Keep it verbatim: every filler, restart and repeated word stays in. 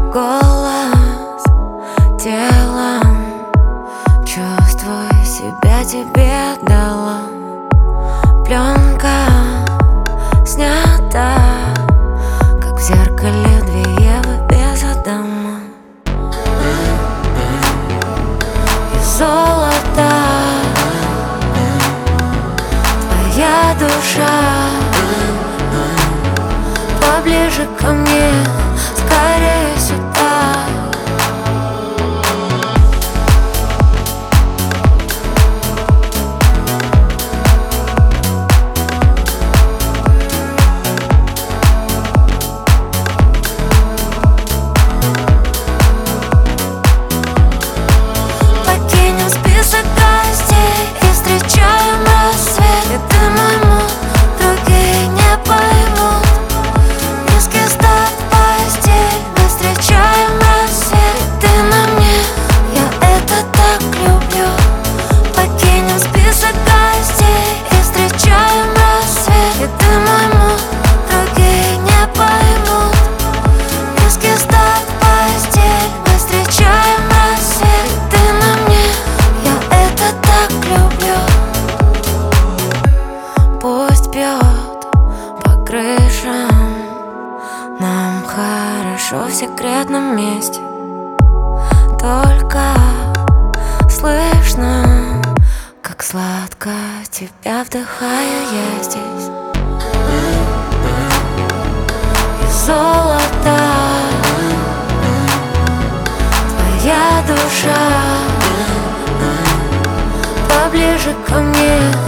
голос телом, чувствуй себя, тебе дала. Пленка снята, как в зеркале две Евы без Адама. И золото твоя душа, поближе ко мне, скорее сюда. Покинем список гостей и встречаем рассвет. И ты мой муж, другие не поймут. Низкий старт в постель, мы встречаем рассвет. И ты на мне, я это так люблю. Покинем список гостей и встречаем рассвет. И ты мой муж, другие не поймут. Низкий старт в постель, мы встречаем рассвет. И ты на мне, я это так люблю. Пусть бьет по крышам, нам хорошо в секретном месте. Только слышно, как сладко тебя вдыхаю я здесь. И золото твоя душа, поближе ко мне,